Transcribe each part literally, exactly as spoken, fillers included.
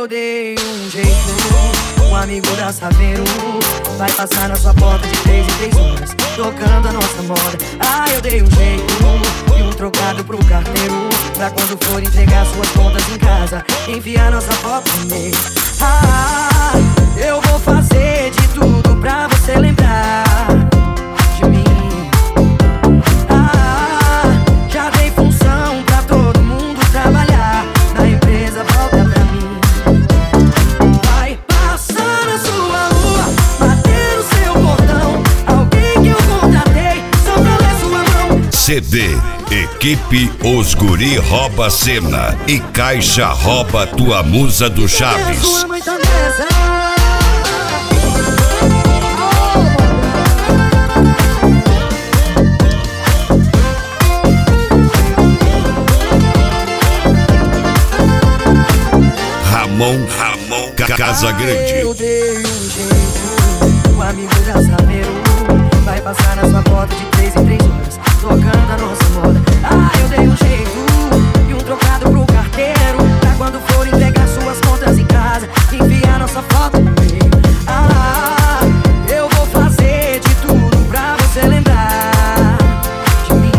eu dei um jeito. Um amigo da Saveiro vai passar na sua porta de três em três horas, tocando a nossa moda. Ah, eu dei um jeito e um trocado pro carteiro, pra quando for entregar suas contas em casa, enviar nossa foto no e-mail. Ah, eu vou fazer de tudo pra você lembrar de mim. Ah, já dei função pra todo mundo trabalhar, na empresa volta pra mim. Vai passar na sua rua, bater no seu portão, alguém que eu contratei só pra ler sua mão. C D Equipe Os Guri Rouba Cena e Caixa Rouba Tua Musa do Chaves. Ramon, Ramon Casa Grande. Eu dei um jeito, o amigo da Saveiro vai passar na sua porta de três em três horas, tocando a nossa moda. Ah, eu dei um jeito e um trocado pro carteiro, pra quando for entregar suas contas em casa, enviar nossa foto no e-mail. Ah, eu vou fazer de tudo pra você lembrar de mim.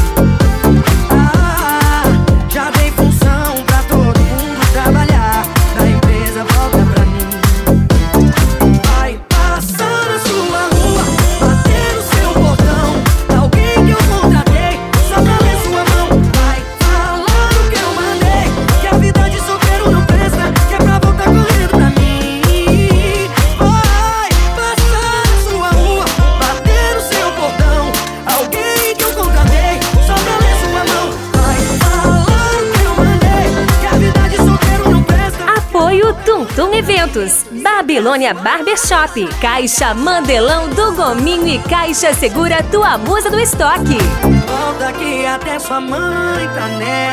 Ah, já dei função pra todo mundo trabalhar, na empresa volta pra mim. Vai passar na sua rua, bater no seu portão, alguém que eu contratei só pra ler sua mão. Vai falar o que eu mandei, que a vida de solteiro não presta, que é pra voltar correndo pra mim. Vai passar na sua rua, bater no seu portão, alguém que eu contratei só pra ler sua mão. Vai falar o que eu mandei, que a vida de solteiro não presta. Apoio Tum Tum Eventos, Babilônia Barbershop, Caixa Mandelão do Gominho e Caixa Segura Tua Musa do Estoque. Volta aqui até sua mãe tá nela.